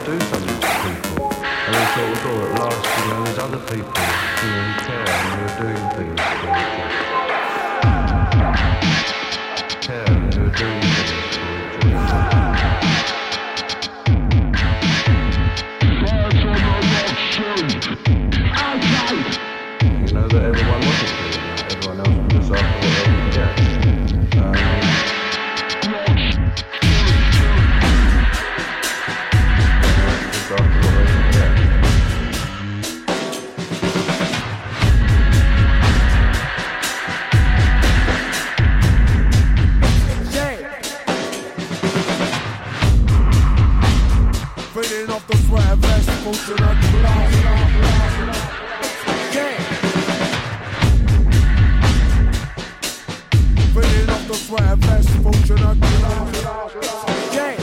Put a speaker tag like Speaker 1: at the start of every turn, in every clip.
Speaker 1: do something to people. And they thought, well, at last, there's other people, who care and who are doing things for each other. Care and who are doing things for each other. That everyone wasn't doing that. Everyone else was just after what they could get. Just after what they could get.
Speaker 2: Feeding off the sweat vest, pushing up the the sweat vest, pushing up the yeah.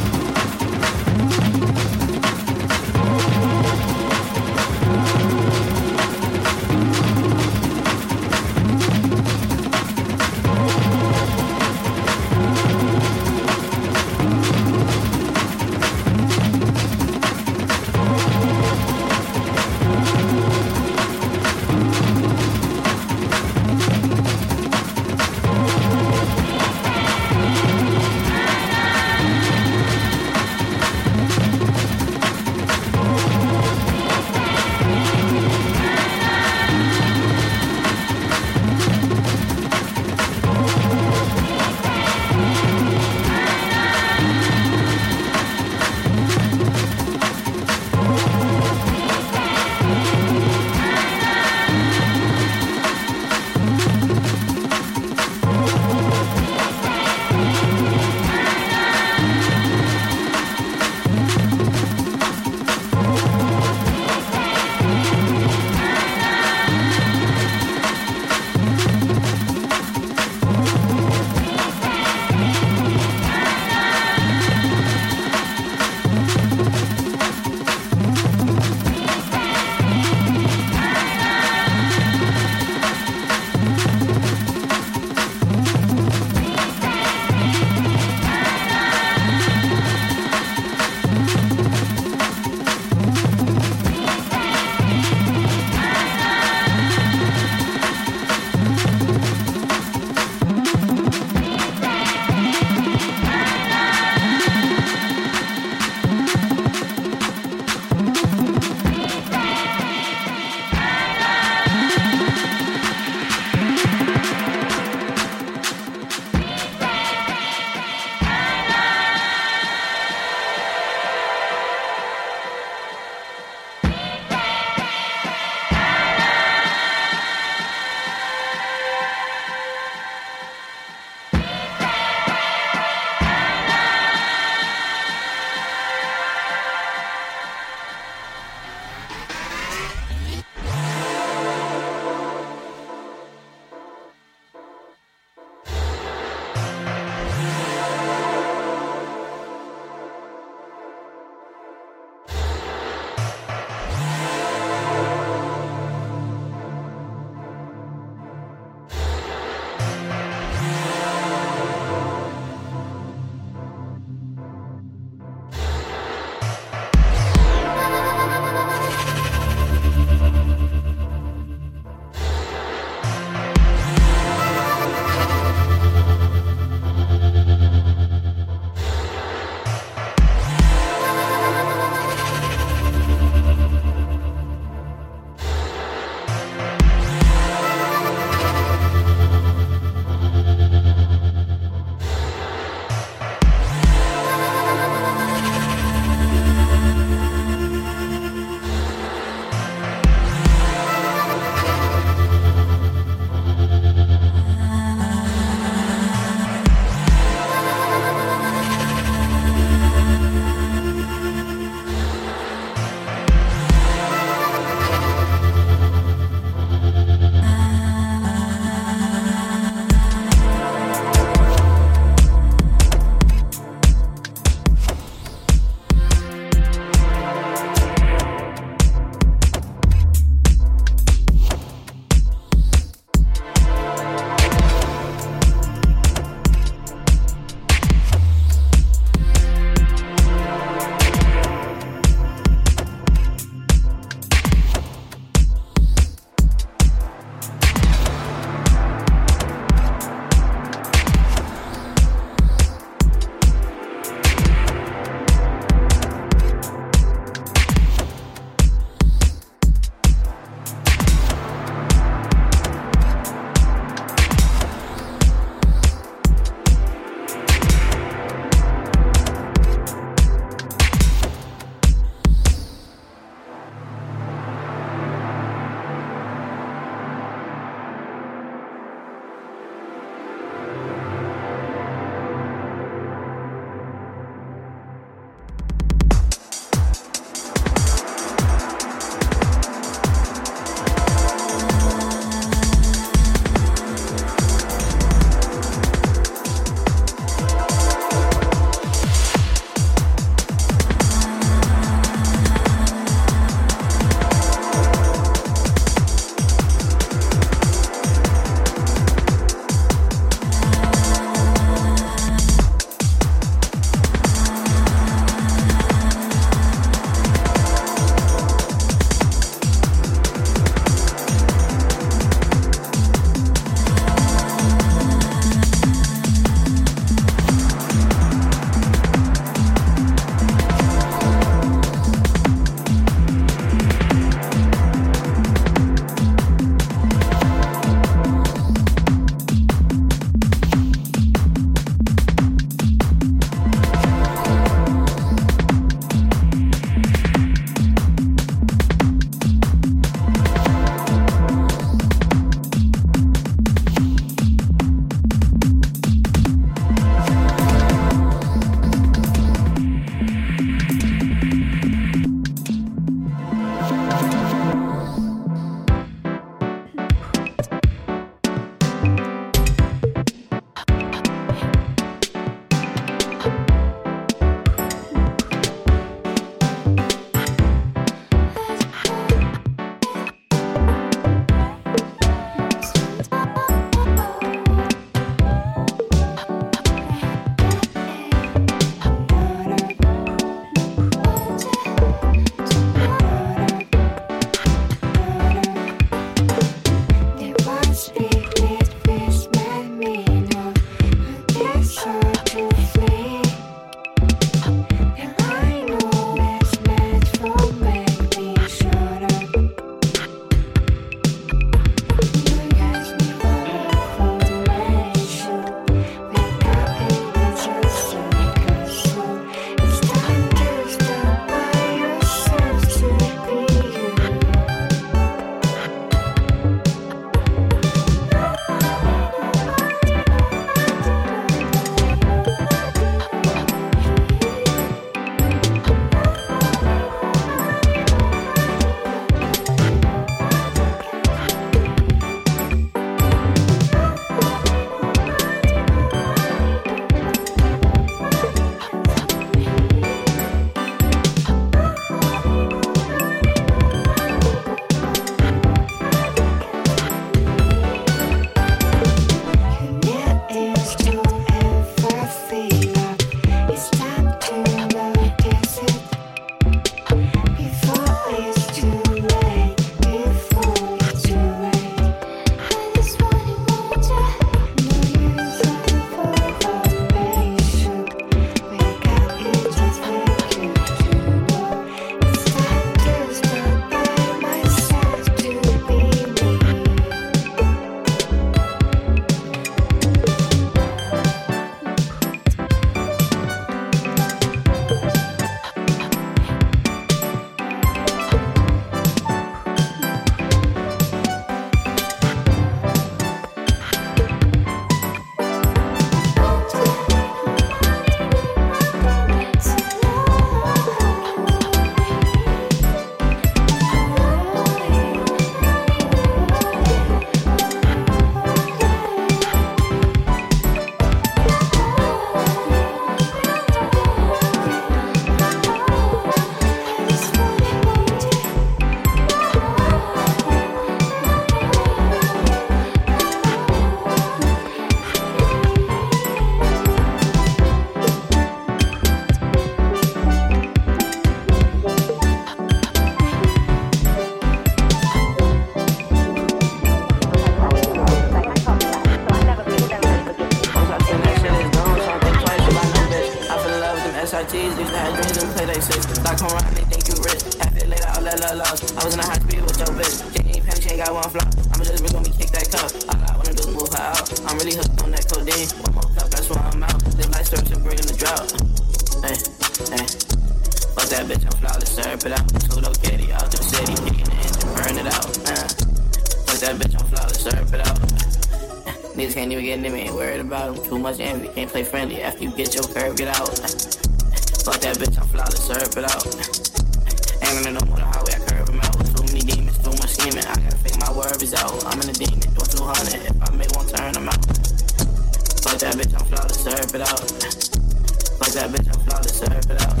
Speaker 3: G's, used to have dreams and play like six. Stock come around, they think you rich. Half it later, all that love lost. I was in a high speed with your bitch. She ain't penny, she ain't got one flop. I'ma just bring me kick that cup. All I wanna do is move her out. I'm really hooked on that codeine. One more cup, that's why I'm out. Live like search and bring in the drought. Hey, hey. Fuck that bitch, I'm flawless, syrup it out. Tudo Kitty out the city, kicking the engine, burn it out. Fuck that bitch, I'm flawless, syrup it out. Niggas can't even get near me, ain't worried about them. Too much envy, can't play friendly. After you get your curve, get out. Fuck that bitch, I'm flawless, syrup it out. Ain't running no more the highway, I curve them out. Too many demons, too much scheming. I gotta figure my words out. I'm in a demon, doing 200. If I make one turn, I'm out. Fuck that bitch, I'm flawless, syrup it out. Fuck that bitch, I'm flawless, syrup it out.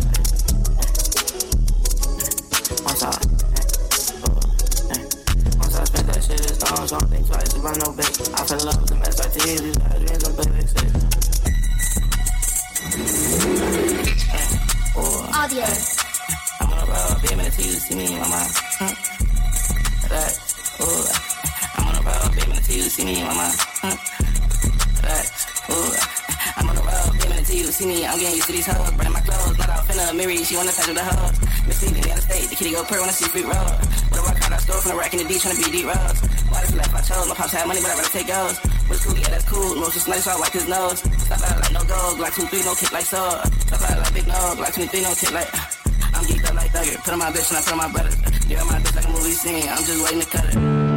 Speaker 3: Once I spent that shit, it's gone, so I don't think twice about no bitch. I fell in love with the mess like these, these bad dreams, I'm play like six.
Speaker 4: Audio.
Speaker 3: I'm on a road, baby, until you see me in my mind. Relax, ooh. I'm on a road, baby, until you see me in my mind. Relax, ooh. I'm on the road, baby, until you see me. I'm getting used to these hoes, burning my clothes, not out finna mirror. She wanna touch with the hoes. Miss Lee, the other state, the kitty go purr when I see Freak Road. With a rock out, I stole from the rack in the D, tryna be deep roads. Why this life I chose? My pops had money, but I'd rather take goals. What's cool? Yeah, that's cool. No, just nice, so I wipe his nose. Stop out like no gold, like 2-3, no kick like sword. Stop out like big nose, like 23, no kick like. I'm geeked up like Thugger. Put on my bitch and I put on my brothers. Yeah, my bitch like a movie scene. I'm just waiting to cut it.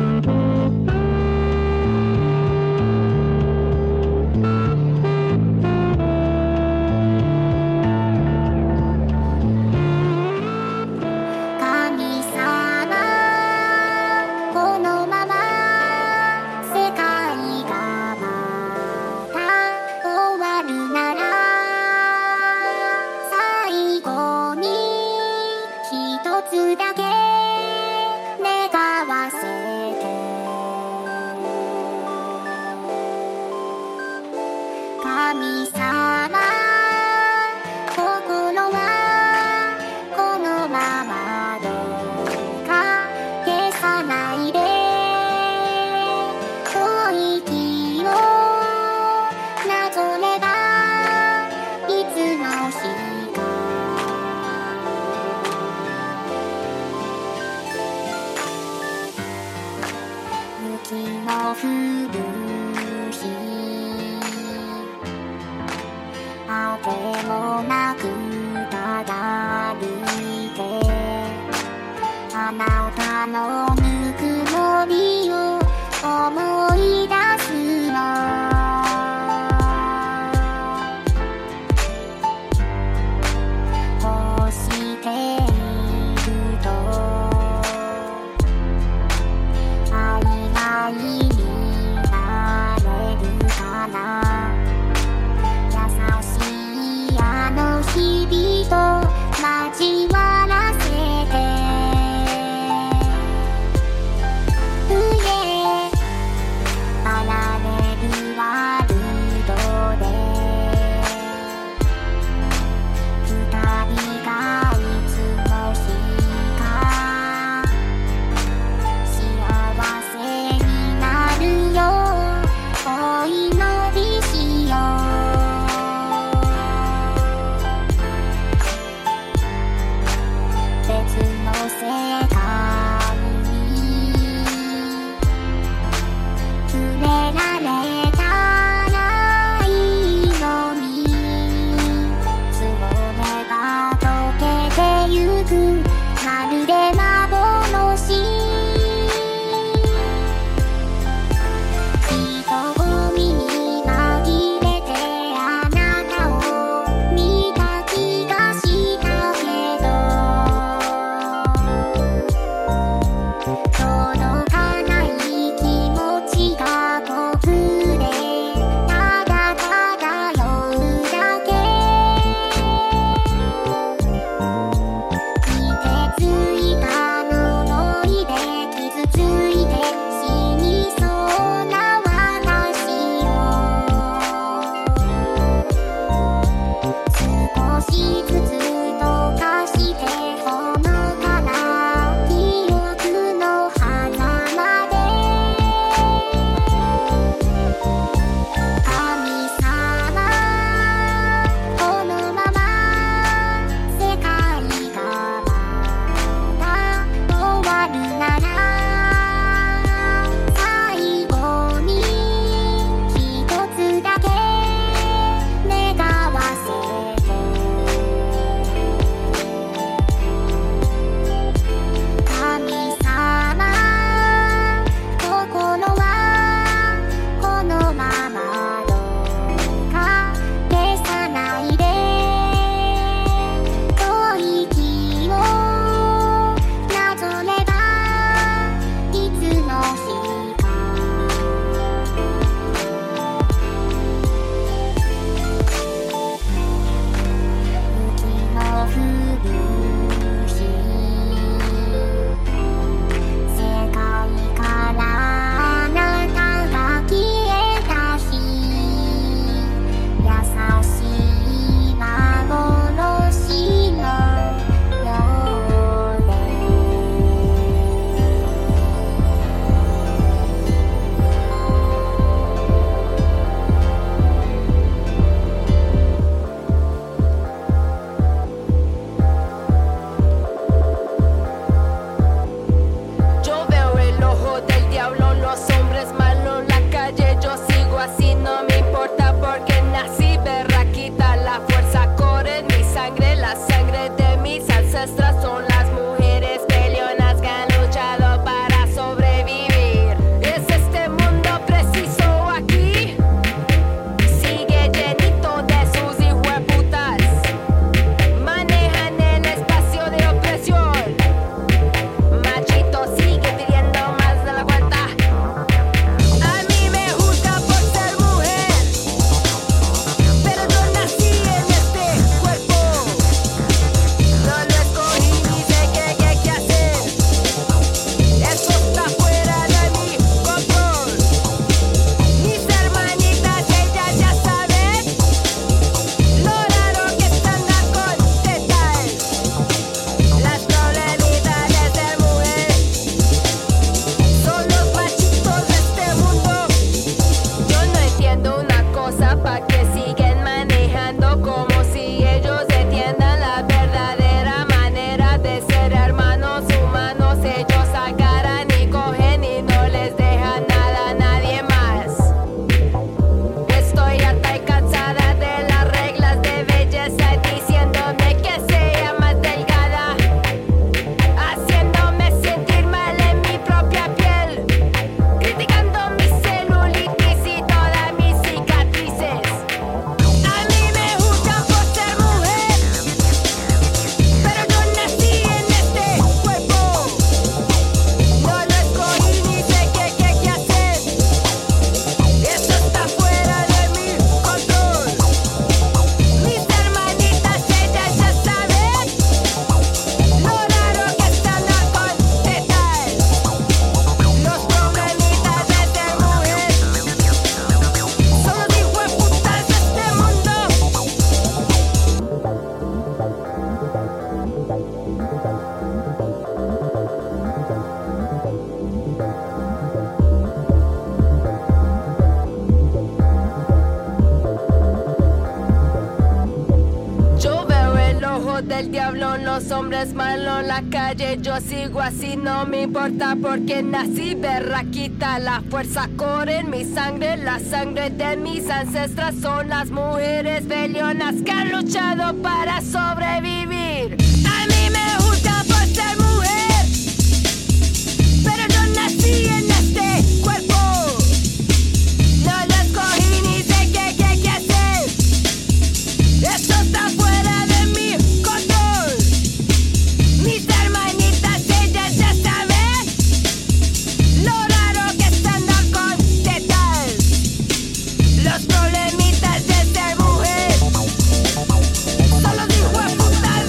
Speaker 4: hijo del diablo, los hombres malos en la calle. Yo sigo así, no me importa porque nací berraquita. La fuerza corre en mi sangre, la sangre de mis ancestras son las mujeres bellonas que han luchado para sobrevivir. A mí me gusta por ser mujer, pero yo nací en este cuerpo. No lo escogí ni sé qué hacer. Esto está fuera de mi control. Mis hermanitas, ellas ya saben lo raro que es andar con tetas. Los problemitas de ser mujer son los hijos de puta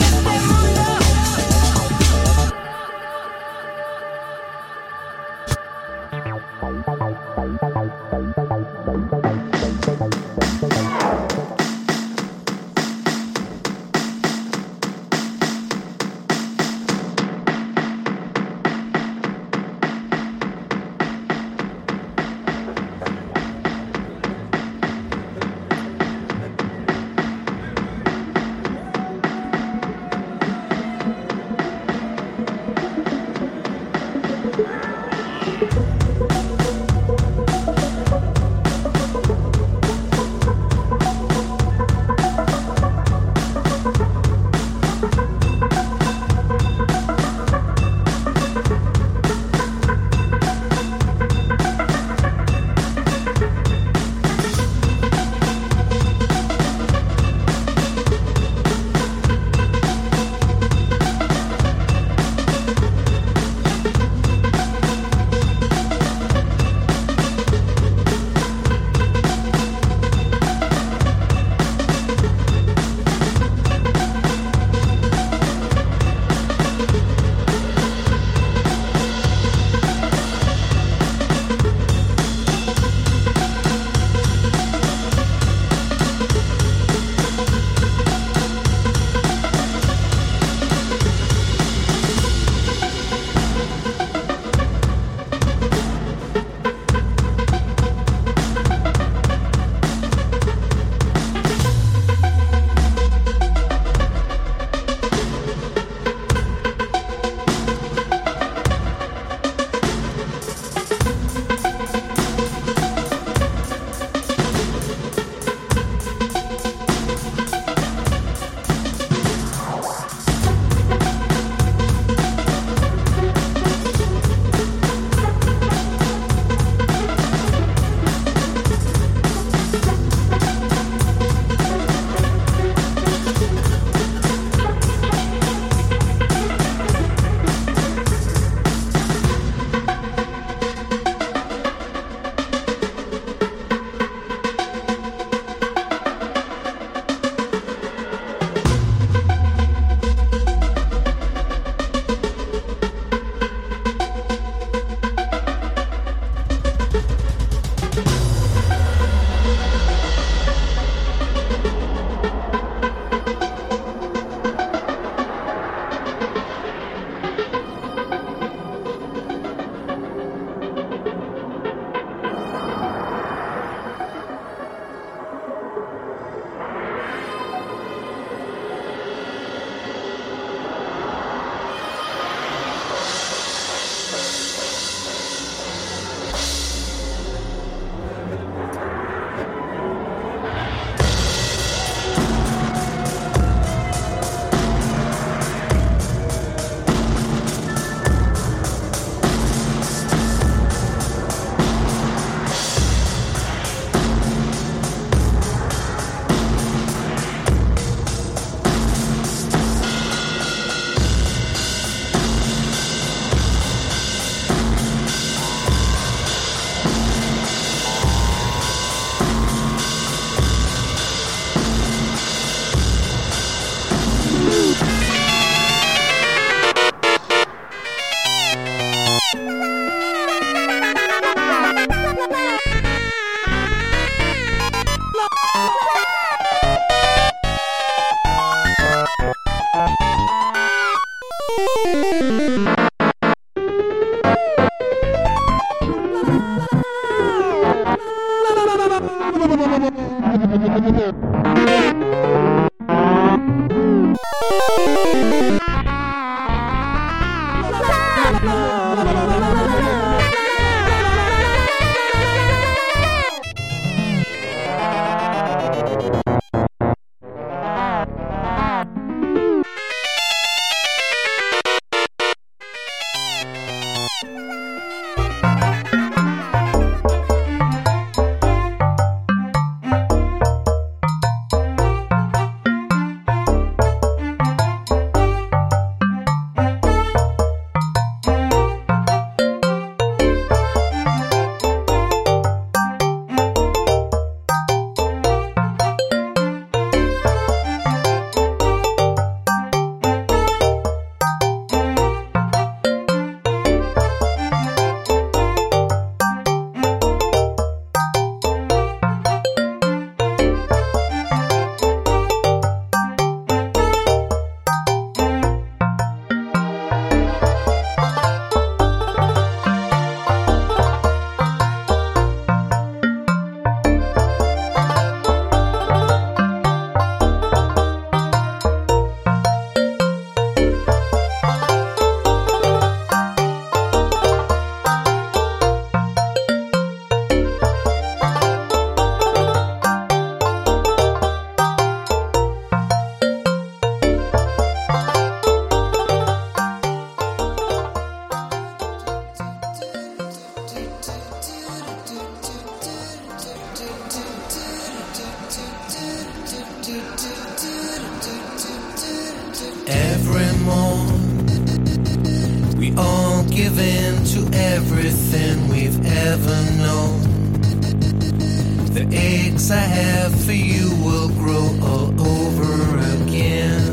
Speaker 5: every morn. We all give in to everything we've ever known. The eggs I have for you will grow all over again.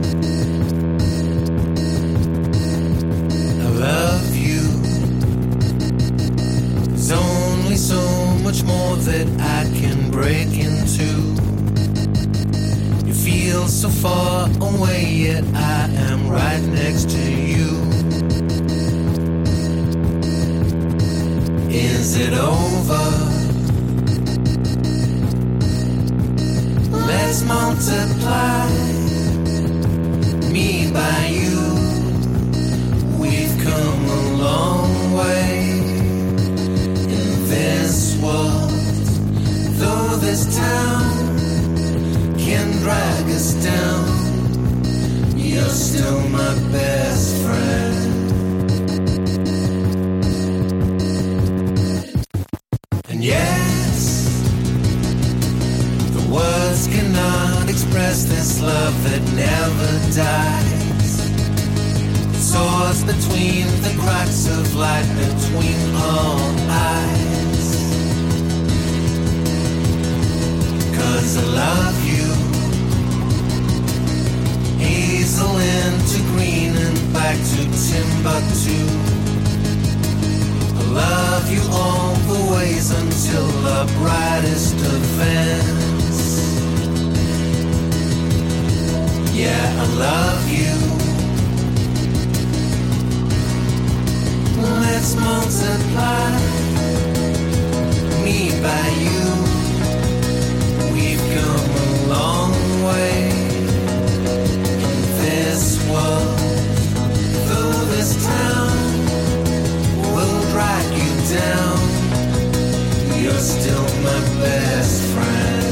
Speaker 5: I love you. There's only so much more that I can break into. You feel so far away, yet I am right next to you. Is it over? Let's multiply me by you. We've come a long way in this world. Though this town can drag us down, you're still my best friend. And yes, the words cannot express this love that never dies. It soars between the cracks of light between all eyes. 'Cause I love you. Hazel into green and back to Timbuktu. I love you all the ways until the brightest events. Yeah, I love you. Let's multiply me by you. We've come a long way in this world. Though this town will drag you down, you're still my best friend.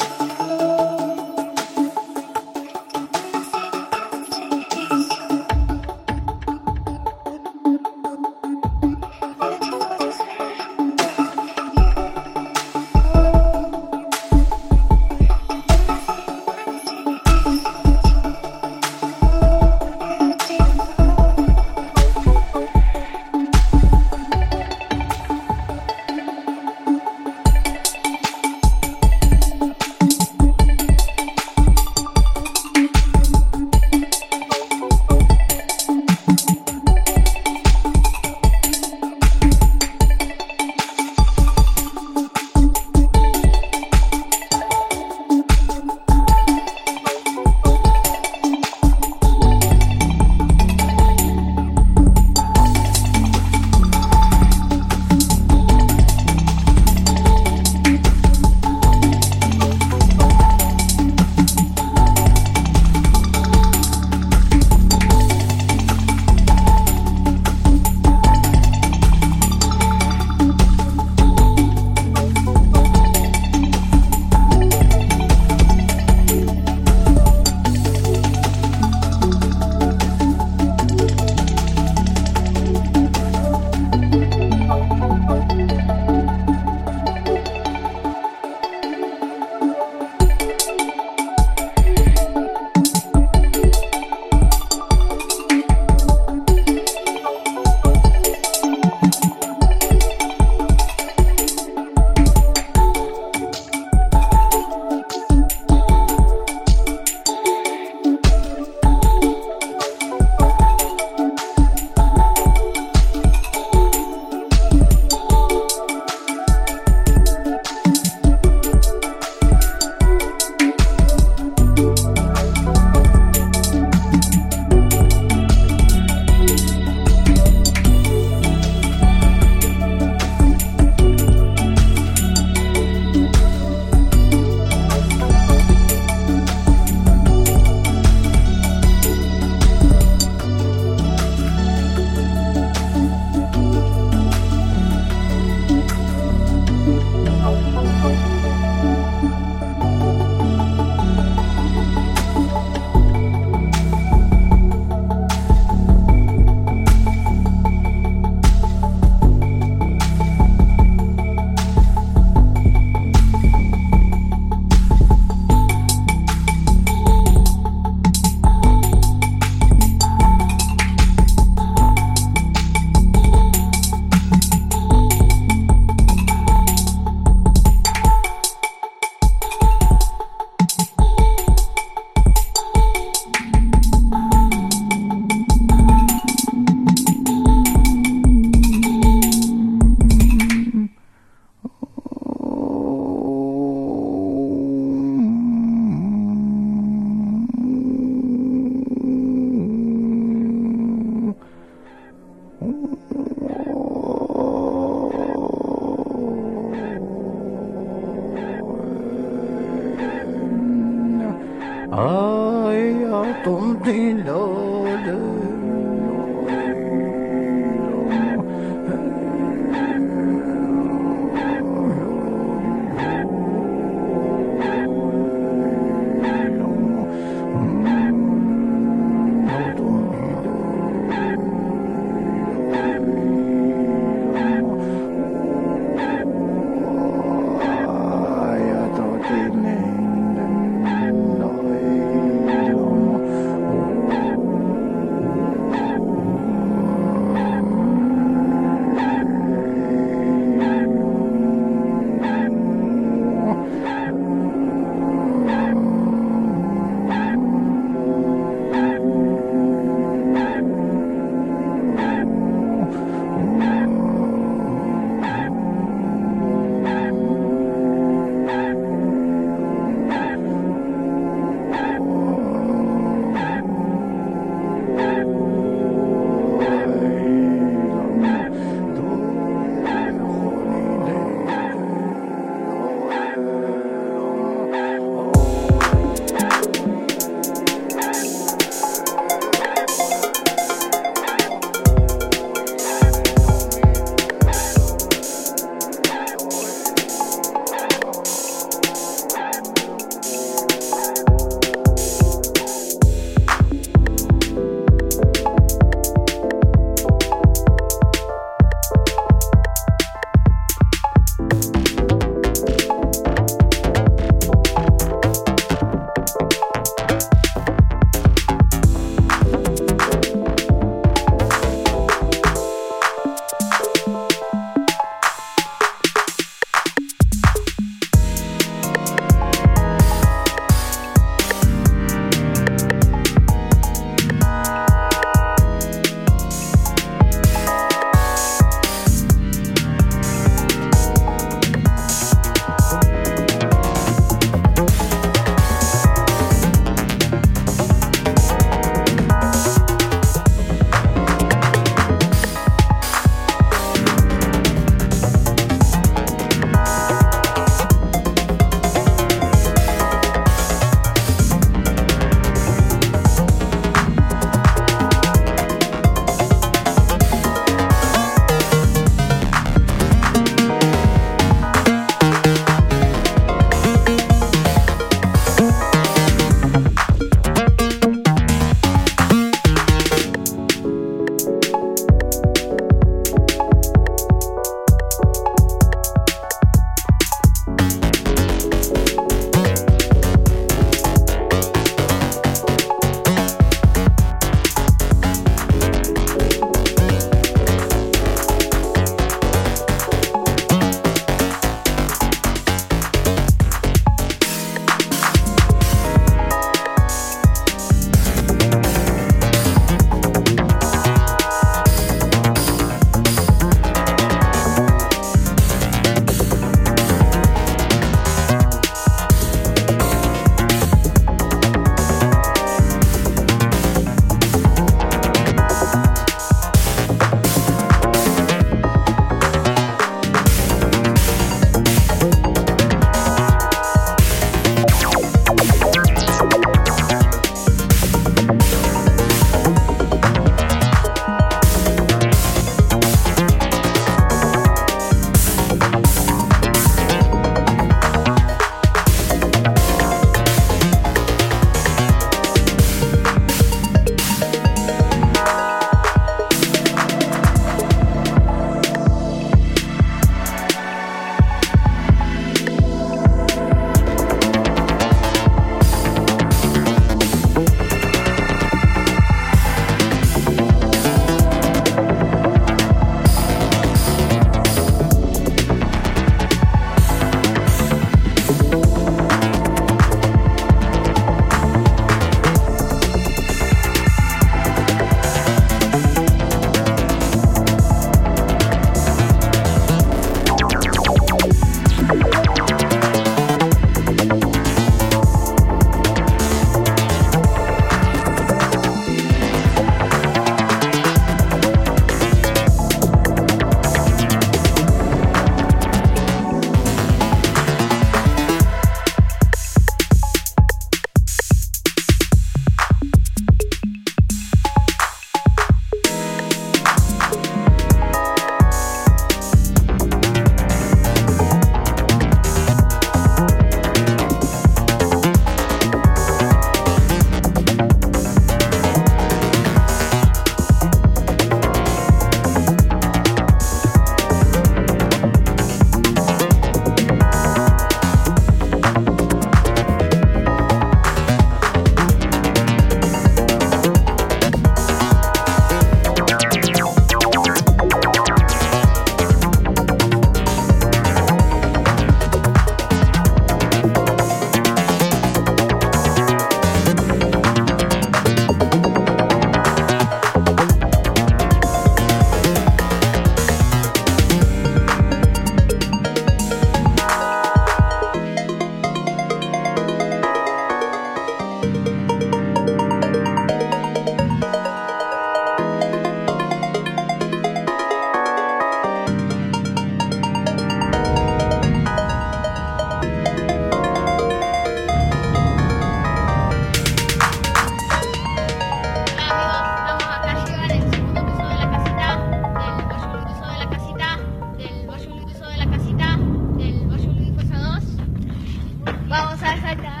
Speaker 4: na na